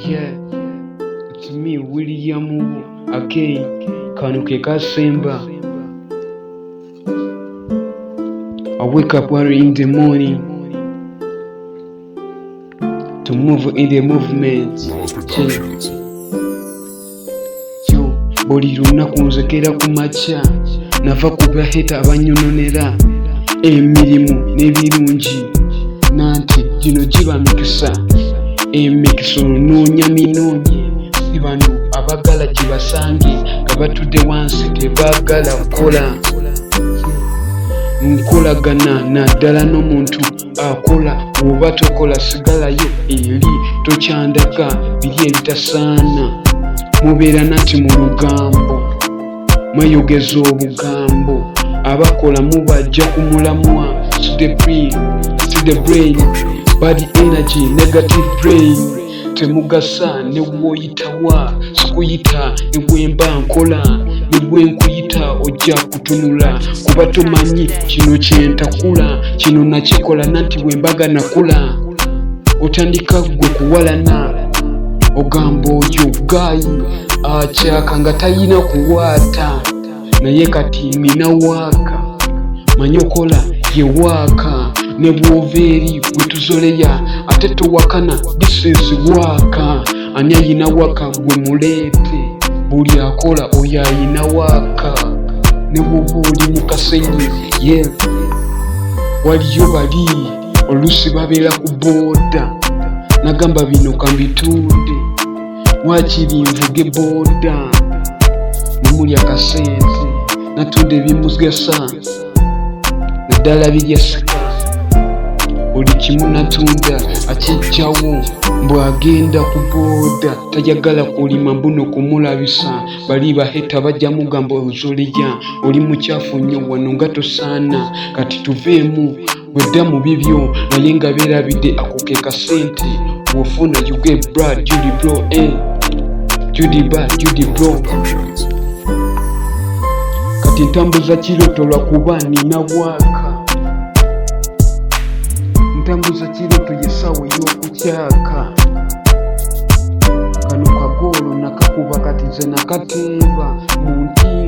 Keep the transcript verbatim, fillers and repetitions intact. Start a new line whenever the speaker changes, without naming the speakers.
Yeah, it's me, William again. Kano ke kasemba. I wake up early in the morning to move in the movement. Yo, buli lunaku nzekera ku makya nava ku baheta abanyononera emirimu n'ebirungi nanti gino giba mikisa emikisa onoonya minoonye si bano abagala gibasange nga batudde wansi tebaagala kukola nkolagana naddala n'omuntu akola oba tokola sigalayo eri tokyandaga biri ebitasaana mubeera nati mu lugambo mweyogeza obugambo abakola mubajja kumulamwa to the brain, to the brain, body energy, negative brain temugasa ne bwoyitawa sikuyita ne bwemba nkola ne bwenkuyita ojja kutunula kuba tomanyi kino kyentakula kino nakikola nanti bwembaga nakula otandika gwe kuwalana ogamba oyo gayi akyaka nga tayina kuwaata naye kati nina waaka manyi okola ye waaka ne bwova eri bwetuzoleya ate towakana this is waaka ani ayina waaka gwe muleete buli akola oyo ayina waaka ne bwoba oli mu kasenyi ye waliyo bali oluusi babeera ku booda nagamba bino kambitunde wakiri nvuge booda nemuli akasente natunda ebimugasa naddala biryasika buli kimu natunda akijjawo mbwagenda ku booda tajagala kulima mbuno kumulabisa bali baheta bajja mugamba ozoleya oli mukyafu nnyo wano nga tosaana kati tuveemu wedda mu bibyo naye nga beerabidde ako ke kasente bw'ofuna you get brad Judy bro eh Judy bad Judy bro kati ntambuza kiroto lwakuba nina bwaka ntambuza kiroto yesawe y'okukyaka kano kagoolo nakakuba kati nze nakateeba mu ntindo